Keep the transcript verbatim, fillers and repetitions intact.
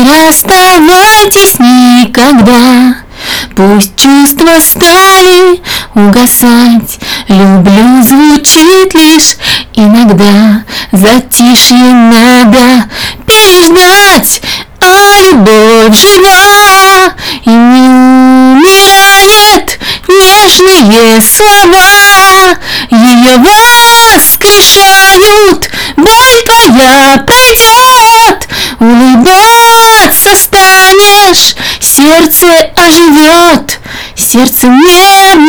Не расставайтесь никогда, пусть чувства стали угасать. Люблю звучит лишь иногда, затишье надо переждать. А любовь жива и не умирает, нежные слова ее воскрешают. Боль твоя пройдет, улыбаться станешь, сердце оживет, сердце не